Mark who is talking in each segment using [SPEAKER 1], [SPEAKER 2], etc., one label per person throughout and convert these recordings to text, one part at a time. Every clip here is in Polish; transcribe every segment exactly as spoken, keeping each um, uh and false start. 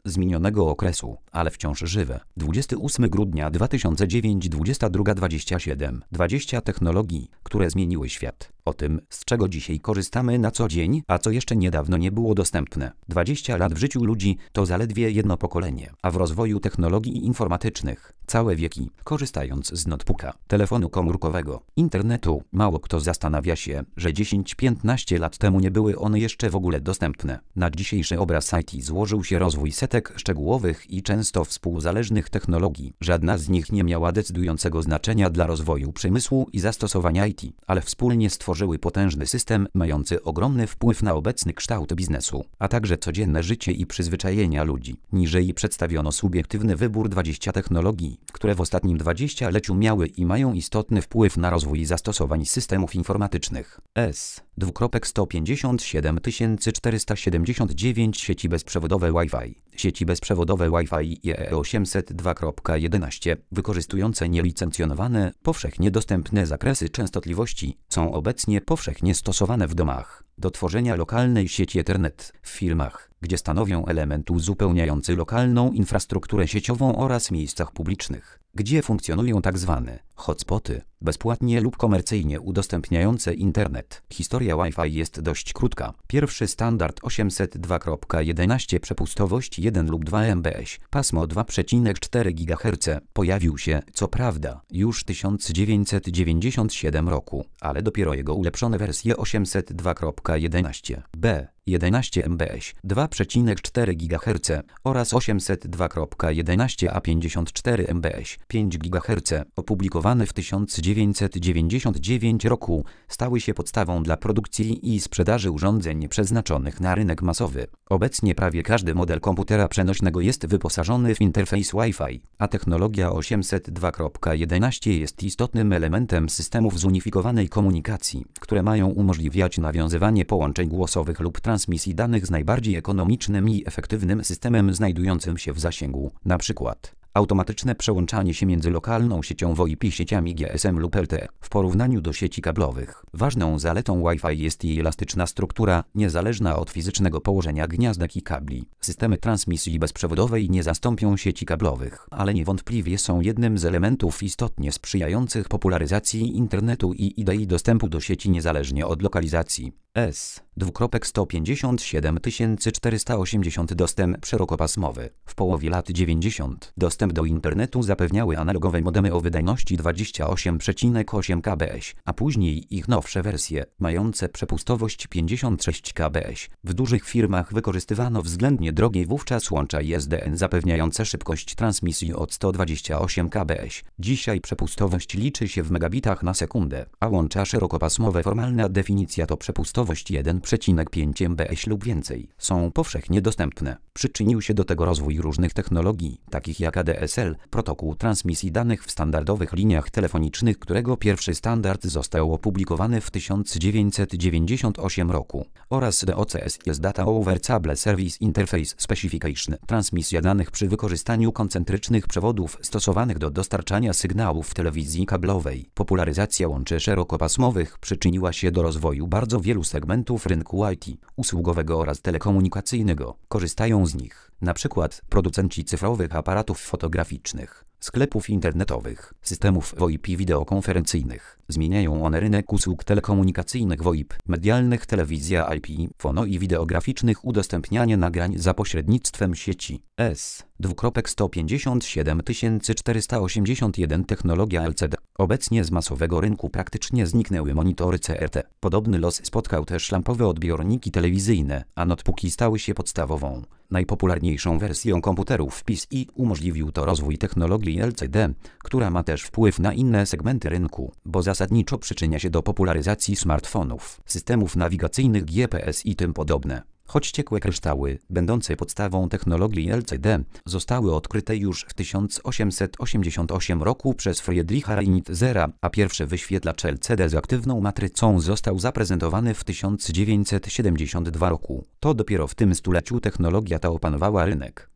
[SPEAKER 1] z minionego okresu, ale wciąż żywe. dwudziestego ósmego grudnia dwa tysiące dziewiątego, dwudziesta druga dwadzieścia siedem. dwadzieścia technologii, które zmieniły świat. O tym, z czego dzisiaj korzystamy na co dzień, a co jeszcze niedawno nie było dostępne. dwadzieścia lat w życiu ludzi to zaledwie jedno pokolenie, a w rozwoju technologii informatycznych całe wieki, korzystając z notebooka, telefonu komórkowego, internetu. Mało kto zastanawia się, że dziesięć piętnaście lat temu nie były one jeszcze w ogóle dostępne. Na dzisiejszy obraz I T złożył się rozwój setek szczegółowych i często współzależnych technologii. Żadna z nich nie miała decydującego znaczenia dla rozwoju przemysłu i zastosowania I T, ale wspólnie stworzyły potężny system mający ogromny wpływ na obecny kształt biznesu, a także codzienne życie i przyzwyczajenia ludzi. Niżej przedstawiono subiektywny wybór dwudziestu technologii, które w ostatnim dwudziestoleciu miały i mają istotny wpływ na rozwój zastosowań systemów informatycznych. S. sto pięćdziesiąt siedem tysięcy czterysta siedemdziesiąt dziewięć sieci bezprzewodowe Wi-Fi. Sieci bezprzewodowe Wi-Fi I E E osiemset dwa kropka jedenaście, wykorzystujące nielicencjonowane, powszechnie dostępne zakresy częstotliwości, są obecnie powszechnie stosowane w domach do tworzenia lokalnej sieci Ethernet, w firmach, gdzie stanowią element uzupełniający lokalną infrastrukturę sieciową oraz miejscach publicznych, gdzie funkcjonują tzw. hotspoty, bezpłatnie lub komercyjnie udostępniające internet. Historia Wi-Fi jest dość krótka. Pierwszy standard osiemset dwa kropka jedenaście, przepustowość jeden lub dwa megabity, pasmo dwa przecinek cztery gigaherca, pojawił się, co prawda, już w tysiąc dziewięćset dziewięćdziesiątym siódmym roku, ale dopiero jego ulepszone wersje osiemset dwa kropka jedenaście b jedenaście megabity, dwa przecinek cztery gigaherca oraz osiemset dwa kropka jedenaście a pięćdziesiąt cztery megabity, pięć gigaherca, opublikowane w tysiąc dziewięćset dziewięćdziesiątym dziewiątym roku, stały się podstawą dla produkcji i sprzedaży urządzeń przeznaczonych na rynek masowy. Obecnie prawie każdy model komputera przenośnego jest wyposażony w interfejs Wi-Fi, a technologia osiemset dwa kropka jedenaście jest istotnym elementem systemów zunifikowanej komunikacji, które mają umożliwiać nawiązywanie połączeń głosowych lub transmisji danych z najbardziej ekonomicznym i efektywnym systemem znajdującym się w zasięgu, na przykład automatyczne przełączanie się między lokalną siecią VoIP i sieciami G S M lub L T E w porównaniu do sieci kablowych. Ważną zaletą Wi-Fi jest jej elastyczna struktura, niezależna od fizycznego położenia gniazdek i kabli. Systemy transmisji bezprzewodowej nie zastąpią sieci kablowych, ale niewątpliwie są jednym z elementów istotnie sprzyjających popularyzacji internetu i idei dostępu do sieci niezależnie od lokalizacji. S. sto pięćdziesiąt siedem tysięcy czterysta osiemdziesiąt dostęp szerokopasmowy. W połowie lat dziewięćdziesiątych dostęp do internetu zapewniały analogowe modemy o wydajności dwadzieścia osiem przecinek osiem kilobitów, a później ich nowsze wersje, mające przepustowość pięćdziesiąt sześć kilobitów. W dużych firmach wykorzystywano względnie drogie wówczas łącza I S D N zapewniające szybkość transmisji od sto dwadzieścia osiem kilobitów. Dzisiaj przepustowość liczy się w megabitach na sekundę, a łącza szerokopasmowe formalna definicja to przepustowość jeden przecinek pięć megabitów lub więcej, są powszechnie dostępne. Przyczynił się do tego rozwój różnych technologii, takich jak A D S L, protokół transmisji danych w standardowych liniach telefonicznych, którego pierwszy standard został opublikowany w tysiąc dziewięćset dziewięćdziesiątym ósmym roku, oraz D O C S jest Data Over Cable Service Interface Specification, transmisja danych przy wykorzystaniu koncentrycznych przewodów stosowanych do dostarczania sygnałów w telewizji kablowej. Popularyzacja łączy szerokopasmowych przyczyniła się do rozwoju bardzo wielu segmentów rynku I T, usługowego oraz telekomunikacyjnego. Korzystają z nich na przykład producenci cyfrowych aparatów fotograficznych, sklepów internetowych, systemów VoIP wideokonferencyjnych. Zmieniają one rynek usług telekomunikacyjnych VoIP, medialnych, telewizja I P, fono i wideograficznych, udostępnianie nagrań za pośrednictwem sieci. S. sto pięćdziesiąt siedem tysięcy czterysta osiemdziesiąt jeden technologia L C D. Obecnie z masowego rynku praktycznie zniknęły monitory C R T. Podobny los spotkał też lampowe odbiorniki telewizyjne, a notebooki stały się podstawową, najpopularniejszą wersją komputerów P C i umożliwił to rozwój technologii L C D, która ma też wpływ na inne segmenty rynku, bo zasadniczo przyczynia się do popularyzacji smartfonów, systemów nawigacyjnych G P S i tym podobne. Choć ciekłe kryształy, będące podstawą technologii L C D, zostały odkryte już w tysiąc osiemset osiemdziesiątym ósmym roku przez Friedricha Reinetzera, a pierwszy wyświetlacz L C D z aktywną matrycą został zaprezentowany w tysiąc dziewięćset siedemdziesiątym drugim roku. To dopiero w tym stuleciu technologia ta opanowała rynek.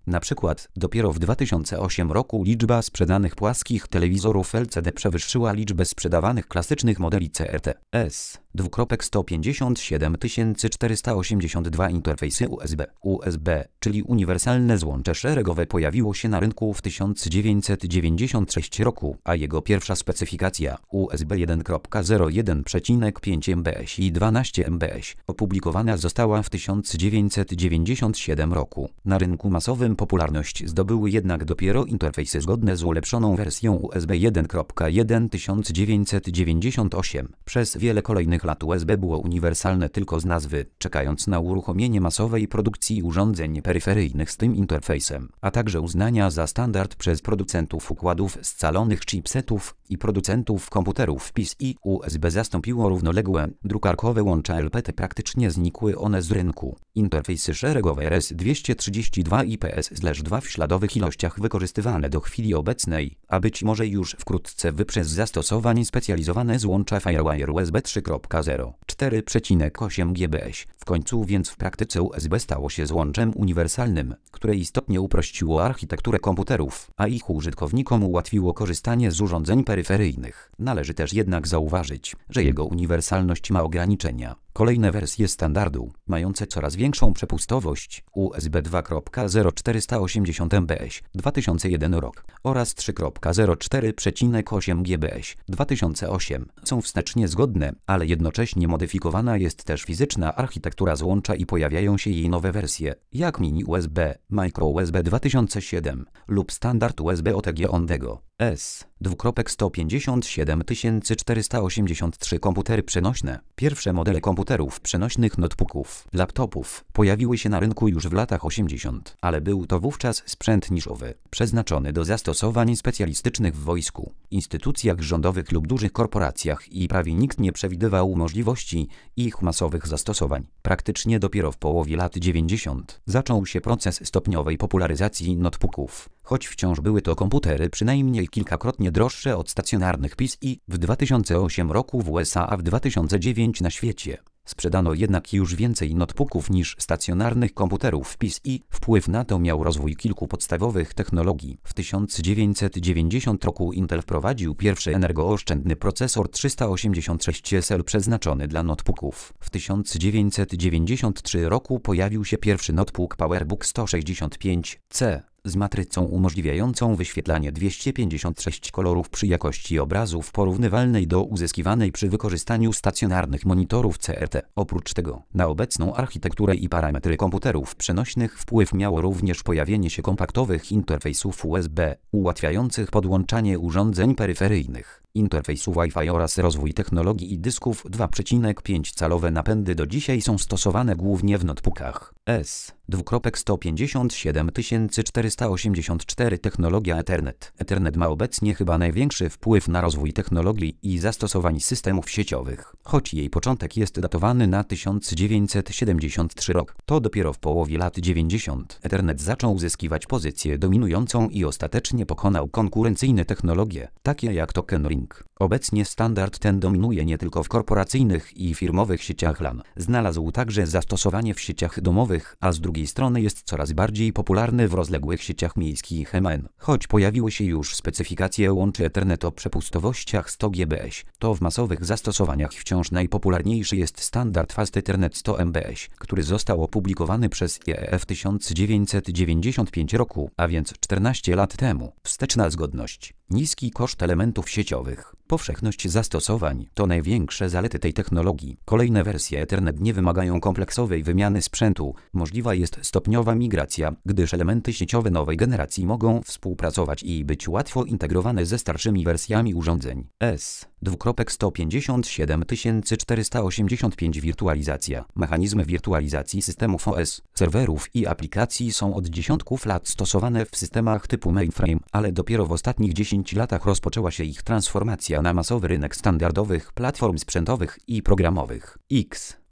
[SPEAKER 1] Na przykład, dopiero w dwa tysiące ósmym roku liczba sprzedanych płaskich telewizorów L C D przewyższyła liczbę sprzedawanych klasycznych modeli C R T S. sto pięćdziesiąt siedem tysięcy czterysta osiemdziesiąt dwa interfejsy U S B. U S B, czyli uniwersalne złącze szeregowe, pojawiło się na rynku w tysiąc dziewięćset dziewięćdziesiątym trzecim roku, a jego pierwsza specyfikacja U S B jeden kropka zero jeden przecinek pięć megabajtów i dwanaście megabajtów opublikowana została w tysiąc dziewięćset dziewięćdziesiątym siódmym roku. Na rynku masowym popularność zdobyły jednak dopiero interfejsy zgodne z ulepszoną wersją U S B jeden kropka jeden tysiąc dziewięćset dziewięćdziesiąty ósmy. Przez wiele kolejnych lat U S B było uniwersalne tylko z nazwy, czekając na uruchomienie masowej produkcji urządzeń peryferyjnych z tym interfejsem, a także uznania za standard przez producentów układów scalonych chipsetów i producentów komputerów P C. U S B zastąpiło równoległe, drukarkowe łącza L P T. Praktycznie znikły one z rynku. Interfejsy szeregowe R S dwieście trzydzieści dwa i P S dwa w śladowych ilościach wykorzystywane do chwili obecnej, a być może już wkrótce wyprzez zastosowań specjalizowane złącza Firewire U S B trzy kropka zero cztery przecinek osiem gigabajtów. W końcu więc w praktyce U S B stało się złączem uniwersalnym, które istotnie uprościło architekturę komputerów, a ich użytkownikom ułatwiło korzystanie z urządzeń peryferyjnych. Należy też jednak zauważyć, że jego uniwersalność ma ograniczenia. Kolejne wersje standardu, mające coraz większą przepustowość, U S B dwa kropka zero czterysta osiemdziesiąt megabajtów dwa tysiące pierwszy rok oraz trzy kropka zero cztery przecinek osiem gigabajtów dwa tysiące ósmy, są wstecznie zgodne, ale jednocześnie modyfikowana jest też fizyczna architektura złącza i pojawiają się jej nowe wersje, jak Mini U S B, Micro U S B dwa tysiące siedem lub standard U S B O T G Ondego. S. sto pięćdziesiąt siedem tysięcy czterysta osiemdziesiąt trzy komputery przenośne. Pierwsze modele komputerów przenośnych, notebooków, laptopów pojawiły się na rynku już w latach osiemdziesiątych, ale był to wówczas sprzęt niszowy, przeznaczony do zastosowań specjalistycznych w wojsku, instytucjach rządowych lub dużych korporacjach i prawie nikt nie przewidywał możliwości ich masowych zastosowań. Praktycznie dopiero w połowie lat dziewięćdziesiątych zaczął się proces stopniowej popularyzacji notebooków. Choć wciąż były to komputery przynajmniej kilkakrotnie droższe od stacjonarnych P C w dwa tysiące ósmym roku w U S A, a w dwa tysiące dziewiątym na świecie. Sprzedano jednak już więcej notebooków niż stacjonarnych komputerów P C. Wpływ na to miał rozwój kilku podstawowych technologii. W tysiąc dziewięćset dziewięćdziesiątym roku Intel wprowadził pierwszy energooszczędny procesor trzysta osiemdziesiąt sześć S L przeznaczony dla notebooków. W tysiąc dziewięćset dziewięćdziesiątym trzecim roku pojawił się pierwszy notebook PowerBook sto sześćdziesiąt pięć C. z matrycą umożliwiającą wyświetlanie dwieście pięćdziesiąt sześć kolorów przy jakości obrazów porównywalnej do uzyskiwanej przy wykorzystaniu stacjonarnych monitorów C R T. Oprócz tego, na obecną architekturę i parametry komputerów przenośnych wpływ miało również pojawienie się kompaktowych interfejsów U S B, ułatwiających podłączanie urządzeń peryferyjnych, interfejsu Wi-Fi oraz rozwój technologii i dysków. dwa przecinek pięć calowe napędy do dzisiaj są stosowane głównie w notebookach. S. sto pięćdziesiąt siedem tysięcy czterysta osiemdziesiąt cztery Technologia Ethernet. Ethernet ma obecnie chyba największy wpływ na rozwój technologii i zastosowań systemów sieciowych. Choć jej początek jest datowany na tysiąc dziewięćset siedemdziesiąty trzeci rok, to dopiero w połowie lat dziewięćdziesiątych Ethernet zaczął uzyskiwać pozycję dominującą i ostatecznie pokonał konkurencyjne technologie, takie jak Token Ring. Obecnie standard ten dominuje nie tylko w korporacyjnych i firmowych sieciach LAN. Znalazł także zastosowanie w sieciach domowych, a z drugiej strony jest coraz bardziej popularny w rozległych sieciach miejskich M A N. Choć pojawiły się już specyfikacje łączy Ethernet o przepustowościach sto gigabajtów, to w masowych zastosowaniach wciąż najpopularniejszy jest standard Fast Ethernet sto megabajtów, który został opublikowany przez I E E w tysiąc dziewięćset dziewięćdziesiątym piątym roku, a więc czternaście lat temu. Wsteczna zgodność, niski koszt elementów sieciowych, powszechność zastosowań to największe zalety tej technologii. Kolejne wersje Ethernet nie wymagają kompleksowej wymiany sprzętu, możliwa jest stopniowa migracja, gdyż elementy sieciowe nowej generacji mogą współpracować i być łatwo integrowane ze starszymi wersjami urządzeń. S. sto pięćdziesiąt siedem tysięcy czterysta osiemdziesiąt pięć Wirtualizacja. Mechanizmy wirtualizacji systemów O S, serwerów i aplikacji są od dziesiątków lat stosowane w systemach typu mainframe, ale dopiero w ostatnich dziesięciu latach rozpoczęła się ich transformacja na masowy rynek standardowych platform sprzętowych i programowych. X.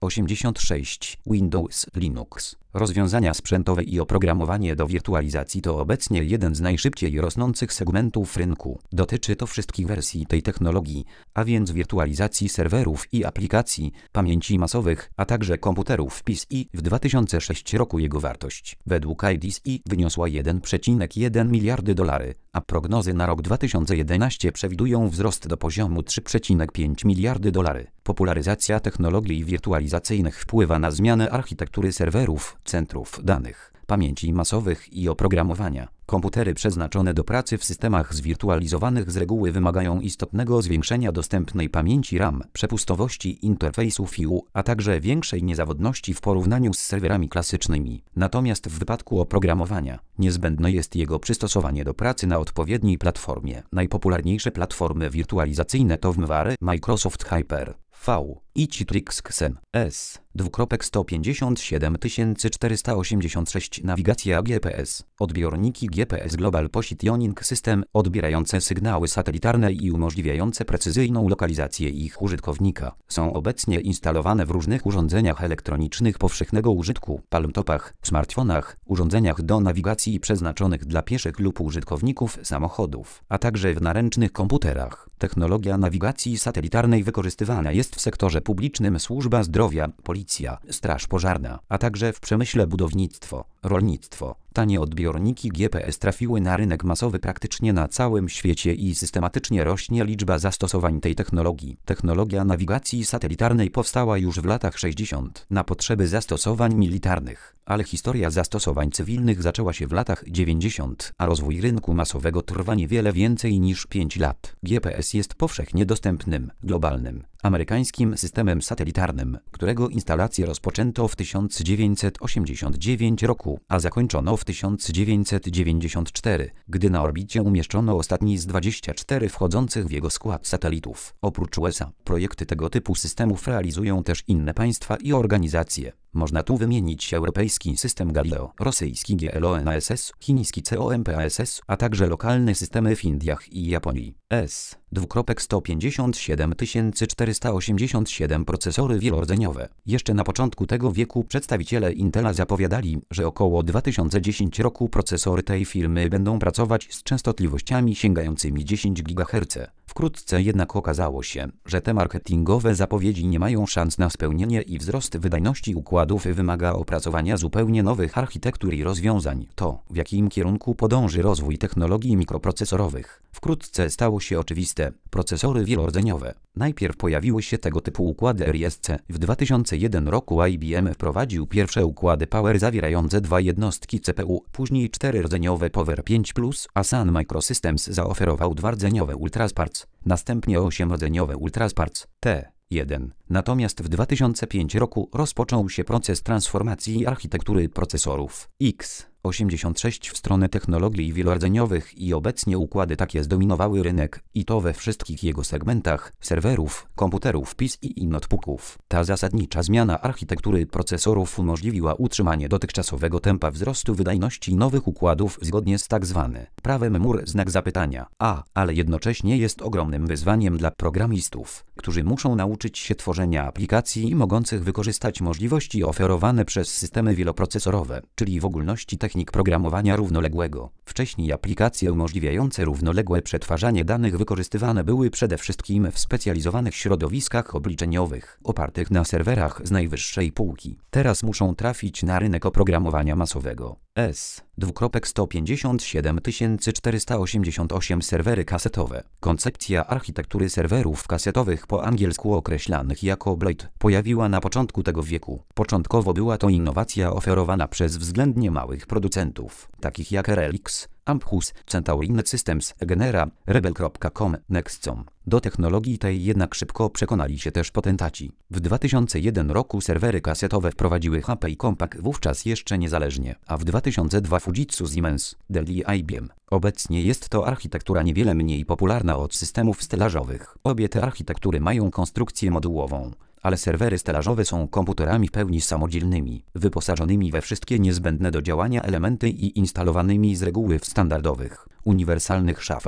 [SPEAKER 1] osiemdziesiąt sześć Windows, Linux. Rozwiązania sprzętowe i oprogramowanie do wirtualizacji to obecnie jeden z najszybciej rosnących segmentów rynku. Dotyczy to wszystkich wersji tej technologii, a więc wirtualizacji serwerów i aplikacji, pamięci masowych, a także komputerów P C. W dwa tysiące szóstym roku jego wartość według I D C wyniosła jeden przecinek jeden miliardy dolarów, a prognozy na rok dwa tysiące jedenasty przewidują wzrost do poziomu trzy przecinek pięć miliardy dolarów. Popularyzacja technologii wirtualizacyjnych wpływa na zmianę architektury serwerów, centrów danych, pamięci masowych i oprogramowania. Komputery przeznaczone do pracy w systemach zwirtualizowanych z reguły wymagają istotnego zwiększenia dostępnej pamięci RAM, przepustowości interfejsów I U, a także większej niezawodności w porównaniu z serwerami klasycznymi. Natomiast w wypadku oprogramowania niezbędne jest jego przystosowanie do pracy na odpowiedniej platformie. Najpopularniejsze platformy wirtualizacyjne to VMware, Microsoft Hyper, V i Citrix Xen S. sto pięćdziesiąt siedem tysięcy czterysta osiemdziesiąt sześć Nawigacja G P S. Odbiorniki G P S Global Positioning System, odbierające sygnały satelitarne i umożliwiające precyzyjną lokalizację ich użytkownika, są obecnie instalowane w różnych urządzeniach elektronicznych powszechnego użytku, palmtopach, smartfonach, urządzeniach do nawigacji przeznaczonych dla pieszych lub użytkowników samochodów, a także w naręcznych komputerach. Technologia nawigacji satelitarnej wykorzystywana jest w sektorze publicznym, służba zdrowia, policja, straż pożarna, a także w przemyśle, budownictwo, rolnictwo. Tanie odbiorniki G P S trafiły na rynek masowy praktycznie na całym świecie i systematycznie rośnie liczba zastosowań tej technologii. Technologia nawigacji satelitarnej powstała już w latach sześćdziesiątych na potrzeby zastosowań militarnych, ale historia zastosowań cywilnych zaczęła się w latach dziewięćdziesiątych, a rozwój rynku masowego trwa niewiele więcej niż pięć lat. G P S jest powszechnie dostępnym, globalnym, amerykańskim systemem satelitarnym, którego instalację rozpoczęto w tysiąc dziewięćset osiemdziesiątym dziewiątym roku, a zakończono w tysiąc dziewięćset dziewięćdziesiątym czwartym, gdy na orbicie umieszczono ostatni z dwudziestu czterech wchodzących w jego skład satelitów. Oprócz U S A, projekty tego typu systemów realizują też inne państwa i organizacje. Można tu wymienić europejski system Galileo, rosyjski GLONASS, chiński COMPASS, a także lokalne systemy w Indiach i Japonii. S. sto pięćdziesiąt siedem tysięcy czterysta osiemdziesiąt siedem procesory wielordzeniowe. Jeszcze na początku tego wieku przedstawiciele Intela zapowiadali, że około dwa tysiące dziesiątego roku procesory tej firmy będą pracować z częstotliwościami sięgającymi dziesięć gigaherców. Wkrótce jednak okazało się, że te marketingowe zapowiedzi nie mają szans na spełnienie i wzrost wydajności układów wymaga opracowania zupełnie nowych architektur i rozwiązań. To, w jakim kierunku podąży rozwój technologii mikroprocesorowych, wkrótce stało się oczywiste. Procesory wielordzeniowe. Najpierw pojawiły się tego typu układy R I S C. W dwa tysiące pierwszym roku I B M wprowadził pierwsze układy Power zawierające dwa jednostki C P U, później czterordzeniowe Power pięć plus, a Sun Microsystems zaoferował dwurdzeniowe Ultrasparc, następnie osiemrodzeniowe Ultrasparc T jeden. Natomiast w dwa tysiące piątym roku rozpoczął się proces transformacji architektury procesorów X osiemdziesiąt sześć w stronę technologii wielordzeniowych i obecnie układy takie zdominowały rynek, i to we wszystkich jego segmentach: serwerów, komputerów P C i notebooków. Ta zasadnicza zmiana architektury procesorów umożliwiła utrzymanie dotychczasowego tempa wzrostu wydajności nowych układów zgodnie z tzw. prawem Moore znak zapytania, a, ale jednocześnie jest ogromnym wyzwaniem dla programistów, którzy muszą nauczyć się tworzenia aplikacji mogących wykorzystać możliwości oferowane przez systemy wieloprocesorowe, czyli w ogólności technik programowania równoległego. Wcześniej aplikacje umożliwiające równoległe przetwarzanie danych wykorzystywane były przede wszystkim w specjalizowanych środowiskach obliczeniowych, opartych na serwerach z najwyższej półki. Teraz muszą trafić na rynek oprogramowania masowego. S. sto pięćdziesiąt siedem tysięcy czterysta osiemdziesiąt osiem serwery kasetowe. Koncepcja architektury serwerów kasetowych, po angielsku określanych jako Blade, pojawiła na początku tego wieku. Początkowo była to innowacja oferowana przez względnie małych producentów, takich jak R L X, Ampus, Centaurin Systems, Genera, Rebel kropka com, Nextcom. Do technologii tej jednak szybko przekonali się też potentaci. W dwa tysiące pierwszym roku serwery kasetowe wprowadziły H P i Compaq, wówczas jeszcze niezależnie, a w dwa tysiące drugim Fujitsu, Siemens, Dell i I B M. Obecnie jest to architektura niewiele mniej popularna od systemów stelażowych. Obie te architektury mają konstrukcję modułową, ale serwery stelażowe są komputerami w pełni samodzielnymi, wyposażonymi we wszystkie niezbędne do działania elementy i instalowanymi z reguły w standardowych, uniwersalnych szafach.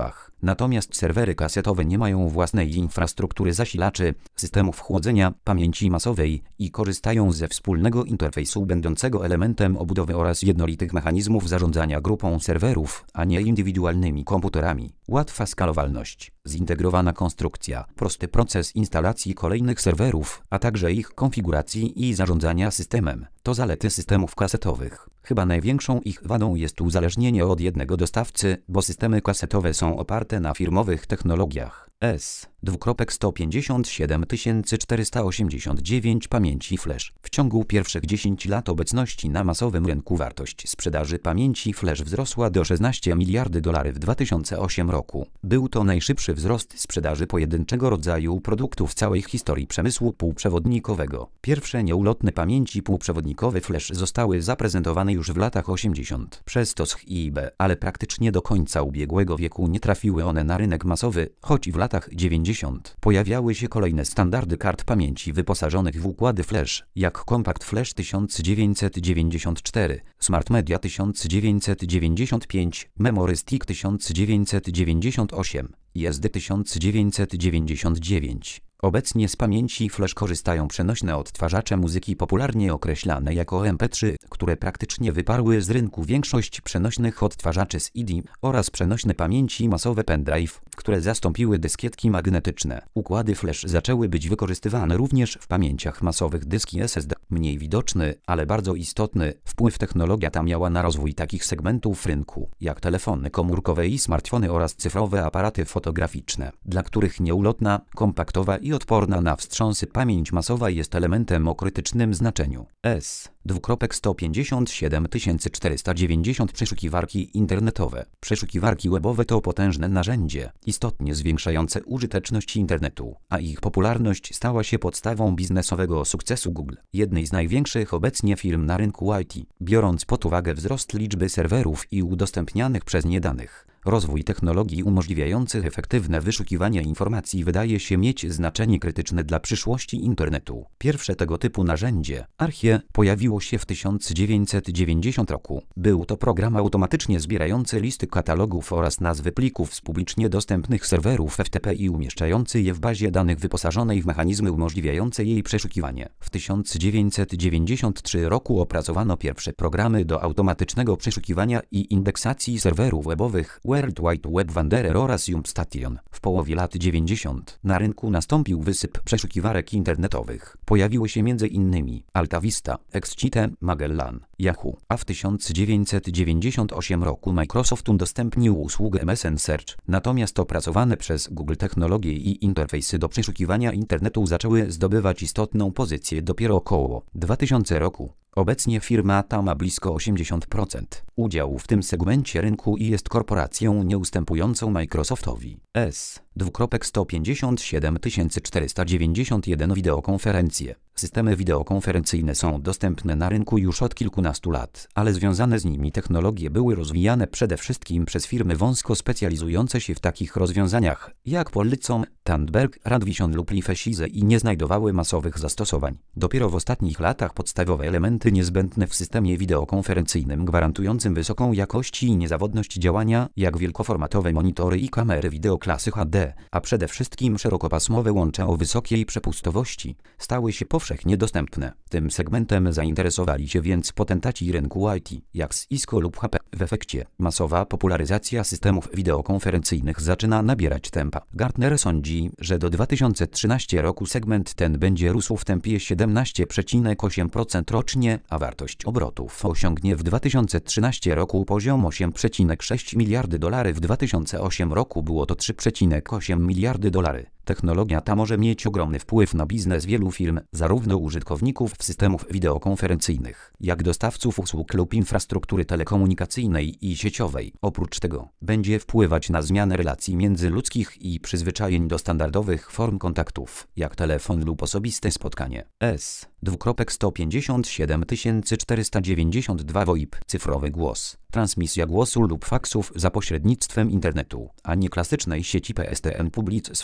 [SPEAKER 1] Natomiast serwery kasetowe nie mają własnej infrastruktury zasilaczy, systemów chłodzenia, pamięci masowej i korzystają ze wspólnego interfejsu będącego elementem obudowy oraz jednolitych mechanizmów zarządzania grupą serwerów, a nie indywidualnymi komputerami. Łatwa skalowalność, zintegrowana konstrukcja, prosty proces instalacji kolejnych serwerów, a także ich konfiguracji i zarządzania systemem. To zalety systemów kasetowych. Chyba największą ich wadą jest uzależnienie od jednego dostawcy, bo systemy kasetowe są oparte na firmowych technologiach. S. sto pięćdziesiąt siedem tysięcy czterysta osiemdziesiąt dziewięć pamięci flash. W ciągu pierwszych dziesięciu lat obecności na masowym rynku wartość sprzedaży pamięci flash wzrosła do szesnaście miliardów dolarów w dwa tysiące ósmym roku. Był to najszybszy wzrost sprzedaży pojedynczego rodzaju produktu w całej historii przemysłu półprzewodnikowego. Pierwsze nieulotne pamięci półprzewodnikowe flash zostały zaprezentowane już w latach osiemdziesiątych przez T O S H i I B, ale praktycznie do końca ubiegłego wieku nie trafiły one na rynek masowy, choć w latach dziewięćdziesiątych pojawiały się kolejne standardy kart pamięci wyposażonych w układy flash, jak Compact Flash tysiąc dziewięćset dziewięćdziesiąt cztery, Smart Media tysiąc dziewięćset dziewięćdziesiąt pięć, Memory Stick tysiąc dziewięćset dziewięćdziesiąt osiem i S D tysiąc dziewięćset dziewięćdziesiąt dziewięć. Obecnie z pamięci flash korzystają przenośne odtwarzacze muzyki popularnie określane jako M P trzy, które praktycznie wyparły z rynku większość przenośnych odtwarzaczy C D oraz przenośne pamięci masowe pendrive, które zastąpiły dyskietki magnetyczne. Układy flash zaczęły być wykorzystywane również w pamięciach masowych dyski S S D. Mniej widoczny, ale bardzo istotny wpływ technologia ta miała na rozwój takich segmentów rynku, jak telefony komórkowe i smartfony oraz cyfrowe aparaty fotograficzne, dla których nieulotna, kompaktowa i odporna na wstrząsy pamięć masowa jest elementem o krytycznym znaczeniu. S. sto pięćdziesiąt siedem tysięcy czterysta dziewięćdziesiąt Przeszukiwarki internetowe. Przeszukiwarki webowe to potężne narzędzie, istotnie zwiększające użyteczność internetu, a ich popularność stała się podstawą biznesowego sukcesu Google, jednej z największych obecnie firm na rynku I T, biorąc pod uwagę wzrost liczby serwerów i udostępnianych przez nie danych. Rozwój technologii umożliwiających efektywne wyszukiwanie informacji wydaje się mieć znaczenie krytyczne dla przyszłości internetu. Pierwsze tego typu narzędzie, Archie, pojawiło się w tysiąc dziewięćset dziewięćdziesiątym roku. Był to program automatycznie zbierający listy katalogów oraz nazwy plików z publicznie dostępnych serwerów F T P i umieszczający je w bazie danych wyposażonej w mechanizmy umożliwiające jej przeszukiwanie. W tysiąc dziewięćset dziewięćdziesiątym trzecim roku opracowano pierwsze programy do automatycznego przeszukiwania i indeksacji serwerów webowych World Wide Web Wanderer oraz Jumpstation. W połowie lat dziewięćdziesiątych na rynku nastąpił wysyp przeszukiwarek internetowych. Pojawiły się między innymi Alta Vista, Excite, Magellan, Yahoo, a w tysiąc dziewięćset dziewięćdziesiątym ósmym roku Microsoft udostępnił usługę M S N Search. Natomiast opracowane przez Google technologie i interfejsy do przeszukiwania internetu zaczęły zdobywać istotną pozycję dopiero około dwa tysiące roku. Obecnie firma ta ma blisko osiemdziesiąt procent udziału w tym segmencie rynku i jest korporacją nieustępującą Microsoftowi. S. sto pięćdziesiąt siedem tysięcy czterysta dziewięćdziesiąt jeden Wideokonferencje. Systemy wideokonferencyjne są dostępne na rynku już od kilkunastu lat, ale związane z nimi technologie były rozwijane przede wszystkim przez firmy wąsko specjalizujące się w takich rozwiązaniach, jak Polycom, Tandberg, Radvision lub Liefesize i nie znajdowały masowych zastosowań. Dopiero w ostatnich latach podstawowe elementy niezbędne w systemie wideokonferencyjnym gwarantującym wysoką jakość i niezawodność działania, jak wielkoformatowe monitory i kamery wideo klasy H D, a przede wszystkim szerokopasmowe łącza o wysokiej przepustowości, stały się powszechnie dostępne. Tym segmentem zainteresowali się więc potentaci rynku I T, jak Cisco lub H P. W efekcie masowa popularyzacja systemów wideokonferencyjnych zaczyna nabierać tempa. Gartner sądzi, że do dwa tysiące trzynastego roku segment ten będzie rósł w tempie siedemnaście przecinek osiem procent rocznie, a wartość obrotów osiągnie w dwa tysiące trzynastym roku poziom osiem przecinek sześć miliardów dolarów. W dwa tysiące ósmym roku było to trzy przecinek osiem miliardów dolarów. Technologia ta może mieć ogromny wpływ na biznes wielu firm, zarówno użytkowników systemów wideokonferencyjnych, jak dostawców usług lub infrastruktury telekomunikacyjnej i sieciowej. Oprócz tego, będzie wpływać na zmianę relacji międzyludzkich i przyzwyczajeń do standardowych form kontaktów, jak telefon lub osobiste spotkanie. S. sto pięćdziesiąt siedem tysięcy czterysta dziewięćdziesiąt dwa V O I P. Cyfrowy głos. Transmisja głosu lub faksów za pośrednictwem internetu, a nie klasycznej sieci P S T N Public Switched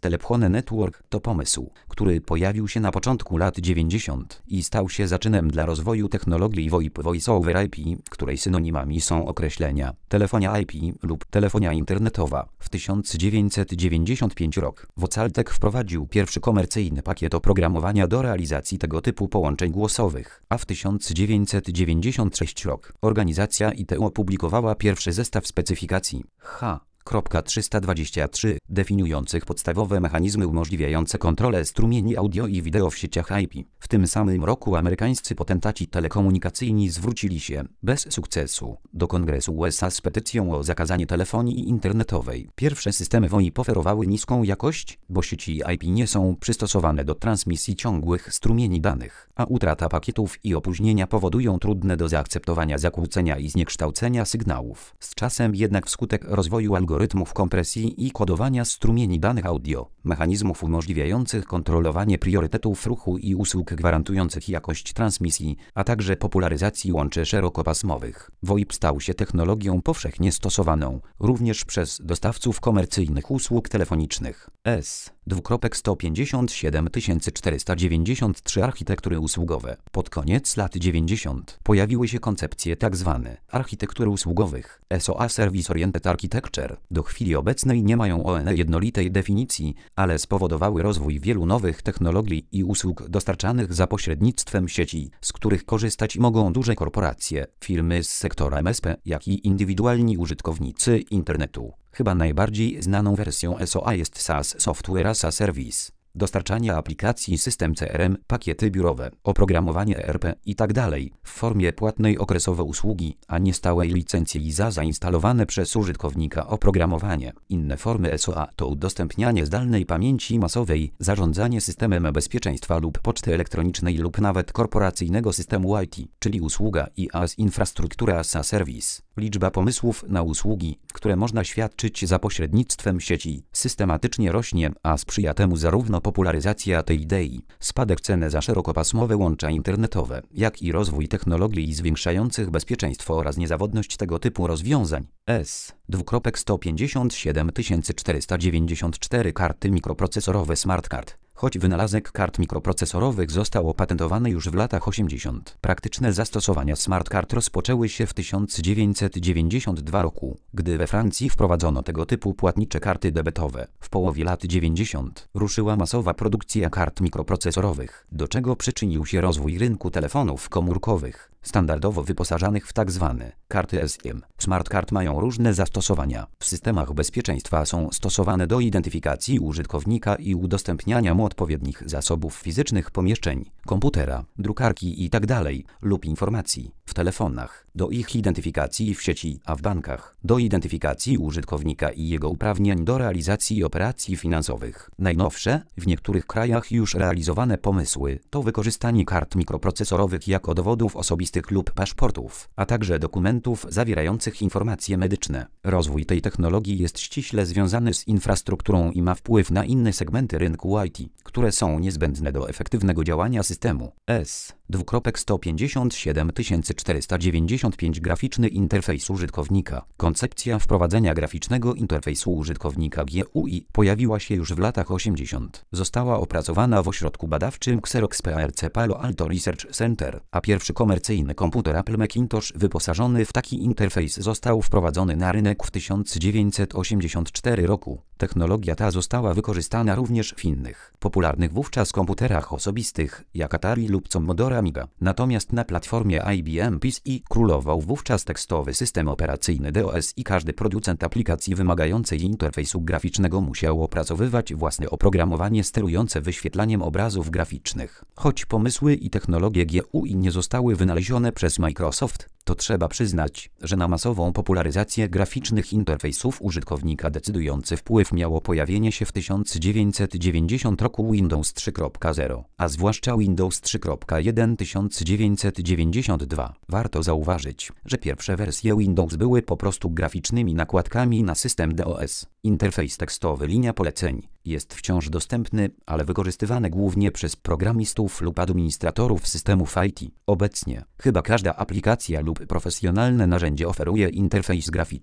[SPEAKER 1] Telephone Network to pomysł, który pojawił się na początku lat dziewięćdziesiątych i stał się zaczynem dla rozwoju technologii V O I P Voice over I P, której synonimami są określenia telefonia I P lub telefonia internetowa. W tysiąc dziewięćset dziewięćdziesiątym piątym rok Vocaltek wprowadził pierwszy komercyjny pakiet oprogramowania do realizacji tego typu połączeń głosowych, a w tysiąc dziewięćset dziewięćdziesiątym trzecim rok organizacja I T U opublikowała pierwszy zestaw specyfikacji H trzysta dwadzieścia trzy definiujących podstawowe mechanizmy umożliwiające kontrolę strumieni audio i wideo w sieciach I P. W tym samym roku amerykańscy potentaci telekomunikacyjni zwrócili się, bez sukcesu, do Kongresu U S A z petycją o zakazanie telefonii internetowej. Pierwsze systemy V O I P oferowały niską jakość, bo sieci I P nie są przystosowane do transmisji ciągłych strumieni danych, a utrata pakietów i opóźnienia powodują trudne do zaakceptowania zakłócenia i zniekształcenia sygnałów. Z czasem jednak wskutek rozwoju algorytmów rytmów kompresji i kodowania strumieni danych audio, mechanizmów umożliwiających kontrolowanie priorytetów ruchu i usług gwarantujących jakość transmisji, a także popularyzacji łączy szerokopasmowych. V O I P stał się technologią powszechnie stosowaną, również przez dostawców komercyjnych usług telefonicznych. S. sto pięćdziesiąt siedem tysięcy czterysta dziewięćdziesiąt trzy Architektury usługowe. Pod koniec lat dziewięćdziesiątych pojawiły się koncepcje tzw. architektury usługowych, S O A Service Oriented Architecture. Do chwili obecnej nie mają one jednolitej definicji, ale spowodowały rozwój wielu nowych technologii i usług dostarczanych za pośrednictwem sieci, z których korzystać mogą duże korporacje, firmy z sektora M S P, jak i indywidualni użytkownicy internetu. Chyba najbardziej znaną wersją S O A jest SaaS Software as a Service. Dostarczanie aplikacji, system C R M, pakiety biurowe, oprogramowanie E R P itd. w formie płatnej okresowo usługi, a nie stałej licencji za zainstalowane przez użytkownika oprogramowanie. Inne formy S O A to udostępnianie zdalnej pamięci masowej, zarządzanie systemem bezpieczeństwa lub poczty elektronicznej lub nawet korporacyjnego systemu I T, czyli usługa I aaS Infrastructure as a Service. Liczba pomysłów na usługi, które można świadczyć za pośrednictwem sieci, systematycznie rośnie, a sprzyja temu zarówno popularyzacja tej idei, spadek cen za szerokopasmowe łącza internetowe, jak i rozwój technologii zwiększających bezpieczeństwo oraz niezawodność tego typu rozwiązań. S. sto pięćdziesiąt siedem tysięcy czterysta dziewięćdziesiąt cztery Karty mikroprocesorowe Smart Card. Choć wynalazek kart mikroprocesorowych został opatentowany już w latach osiemdziesiątych, praktyczne zastosowania smart card rozpoczęły się w tysiąc dziewięćset dziewięćdziesiątym drugim roku, gdy we Francji wprowadzono tego typu płatnicze karty debetowe. W połowie lat dziewięćdziesiątych ruszyła masowa produkcja kart mikroprocesorowych, do czego przyczynił się rozwój rynku telefonów komórkowych, standardowo wyposażanych w tzw. karty S I M. Smart card mają różne zastosowania. W systemach bezpieczeństwa są stosowane do identyfikacji użytkownika i udostępniania mu odpowiednich zasobów fizycznych pomieszczeń, komputera, drukarki itd. lub informacji. W telefonach do ich identyfikacji w sieci, a w bankach do identyfikacji użytkownika i jego uprawnień do realizacji operacji finansowych. Najnowsze, w niektórych krajach już realizowane pomysły to wykorzystanie kart mikroprocesorowych jako dowodów osobistych lub paszportów, a także dokumentów zawierających informacje medyczne. Rozwój tej technologii jest ściśle związany z infrastrukturą i ma wpływ na inne segmenty rynku I T, które są niezbędne do efektywnego działania systemu. S. sto pięćdziesiąt siedem tysięcy czterysta dziewięćdziesiąt pięć Graficzny interfejs użytkownika. Koncepcja wprowadzenia graficznego interfejsu użytkownika G U I pojawiła się już w latach osiemdziesiątych. Została opracowana w ośrodku badawczym Xerox P L C Palo Alto Research Center, a pierwszy komercyjny komputer Apple Macintosh wyposażony w taki interfejs został wprowadzony na rynek w tysiąc dziewięćset osiemdziesiątym czwartym roku. Technologia ta została wykorzystana również w innych, popularnych wówczas komputerach osobistych, jak Atari lub Commodore Amiga. Natomiast na platformie I B M P C królował wówczas tekstowy system operacyjny D O S i każdy producent aplikacji wymagającej interfejsu graficznego musiał opracowywać własne oprogramowanie sterujące wyświetlaniem obrazów graficznych. Choć pomysły i technologie G U I nie zostały wynalezione przez Microsoft, to trzeba przyznać, że na masową popularyzację graficznych interfejsów użytkownika decydujący wpływ miało pojawienie się w tysiąc dziewięćset dziewięćdziesiątym roku Windows trzy kropka zero, a zwłaszcza Windows trzy kropka jeden tysiąc dziewięćset dziewięćdziesiąty drugi. Warto zauważyć, że pierwsze wersje Windows były po prostu graficznymi nakładkami na system D O S. Interfejs tekstowy linia poleceń jest wciąż dostępny, ale wykorzystywany głównie przez programistów lub administratorów systemów I T. Obecnie chyba każda aplikacja lub profesjonalne narzędzie oferuje interfejs graficzny.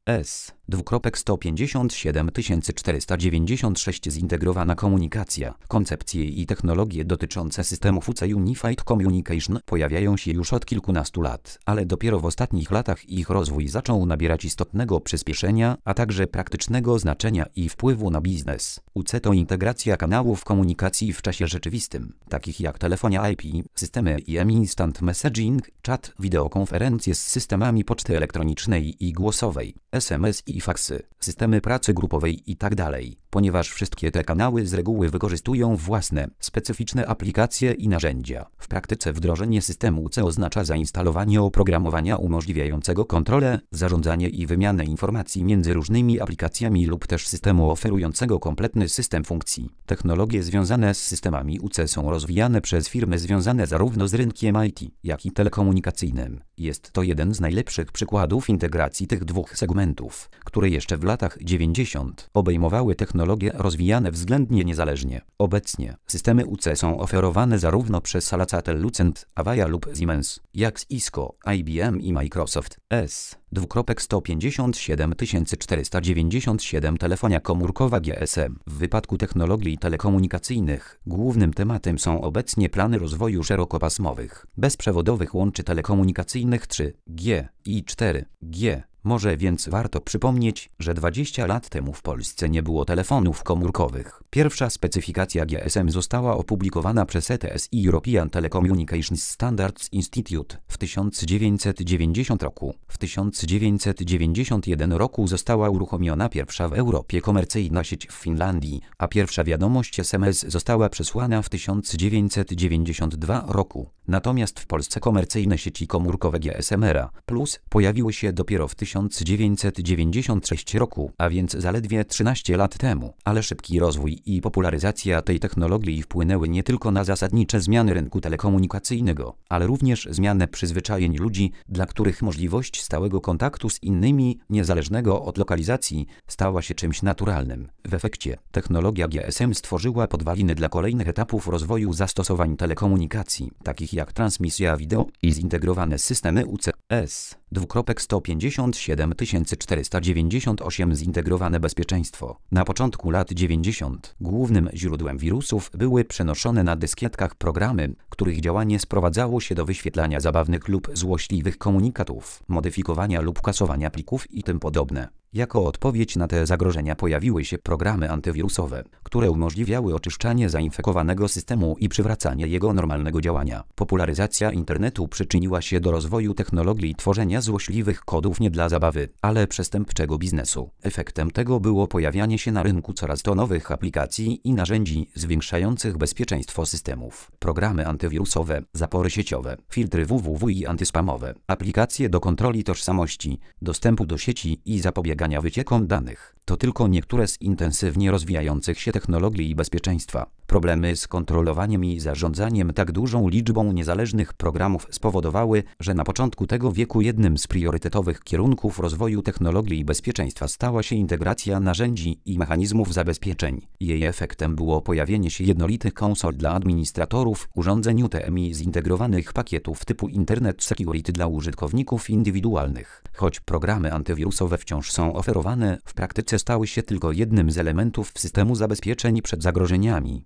[SPEAKER 1] S. sto pięćdziesiąt siedem tysięcy czterysta dziewięćdziesiąt sześć Zintegrowana komunikacja. Koncepcje i technologie dotyczące systemów U C Unified Communication pojawiają się już od kilkunastu lat, ale dopiero w ostatnich latach ich rozwój zaczął nabierać istotnego przyspieszenia, a także praktycznego znaczenia i wpływu na biznes. U C to integracja kanałów komunikacji w czasie rzeczywistym, takich jak telefonia I P, systemy I M Instant Messaging, czat, wideokonferencje z systemami poczty elektronicznej i głosowej, S M S i faksy, systemy pracy grupowej itd. Ponieważ wszystkie te kanały z reguły wykorzystują własne, specyficzne aplikacje i narzędzia. W praktyce wdrożenie systemu U C oznacza zainstalowanie oprogramowania umożliwiającego kontrolę, zarządzanie i wymianę informacji między różnymi aplikacjami lub też systemu oferującego kompletny system funkcji. Technologie związane z systemami U C są rozwijane przez firmy związane zarówno z rynkiem I T, jak i telekomunikacyjnym. Jest to jeden z najlepszych przykładów integracji tych dwóch segmentów, które jeszcze w latach dziewięćdziesiątych obejmowały technologie rozwijane względnie niezależnie. Obecnie systemy U C są oferowane zarówno przez Alcatel-Lucent, Avaya lub Siemens, jak z Cisco, I B M i Microsoft. S. sto pięćdziesiąt siedem tysięcy czterysta dziewięćdziesiąt siedem Telefonia komórkowa G S M. W wypadku technologii telekomunikacyjnych głównym tematem są obecnie plany rozwoju szerokopasmowych, bezprzewodowych łączy telekomunikacyjnych trzy G i cztery G. Może więc warto przypomnieć, że dwadzieścia lat temu w Polsce nie było telefonów komórkowych. Pierwsza specyfikacja G S M została opublikowana przez E T S i European Telecommunications Standards Institute w tysiąc dziewięćset dziewięćdziesiątym roku. W tysiąc dziewięćset dziewięćdziesiątym pierwszym roku została uruchomiona pierwsza w Europie komercyjna sieć w Finlandii, a pierwsza wiadomość S M S została przesłana w tysiąc dziewięćset dziewięćdziesiątym drugim roku. Natomiast w Polsce komercyjne sieci komórkowe G S M R A plus pojawiły się dopiero w tysiąc dziewięćset dziewięćdziesiątym trzecim roku, a więc zaledwie trzynaście lat temu. Ale szybki rozwój i popularyzacja tej technologii wpłynęły nie tylko na zasadnicze zmiany rynku telekomunikacyjnego, ale również zmianę przyzwyczajeń ludzi, dla których możliwość stałego kontaktu z innymi, niezależnego od lokalizacji, stała się czymś naturalnym. W efekcie technologia G S M stworzyła podwaliny dla kolejnych etapów rozwoju zastosowań telekomunikacji, takich jak transmisja wideo i zintegrowane systemy U C. S. sto pięćdziesiąt siedem tysięcy czterysta dziewięćdziesiąt osiem Zintegrowane bezpieczeństwo. Na początku lat dziewięćdziesiątych głównym źródłem wirusów były przenoszone na dyskietkach programy, których działanie sprowadzało się do wyświetlania zabawnych lub złośliwych komunikatów, modyfikowania lub kasowania plików i tym podobne. Jako odpowiedź na te zagrożenia pojawiły się programy antywirusowe, które umożliwiały oczyszczanie zainfekowanego systemu i przywracanie jego normalnego działania. Popularyzacja internetu przyczyniła się do rozwoju technologii tworzenia złośliwych kodów nie dla zabawy, ale przestępczego biznesu. Efektem tego było pojawianie się na rynku coraz to nowych aplikacji i narzędzi zwiększających bezpieczeństwo systemów. Programy antywirusowe, zapory sieciowe, filtry www i antyspamowe, aplikacje do kontroli tożsamości, dostępu do sieci i zapobiegania wyciekom danych. To tylko niektóre z intensywnie rozwijających się technologii bezpieczeństwa. Problemy z kontrolowaniem i zarządzaniem tak dużą liczbą niezależnych programów spowodowały, że na początku tego wieku jednym z priorytetowych kierunków rozwoju technologii bezpieczeństwa stała się integracja narzędzi i mechanizmów zabezpieczeń. Jej efektem było pojawienie się jednolitych konsol dla administratorów urządzeń U T M i zintegrowanych pakietów typu Internet Security dla użytkowników indywidualnych. Choć programy antywirusowe wciąż są oferowane, w praktyce stały się tylko jednym z elementów systemu zabezpieczeń przed zagrożeniami.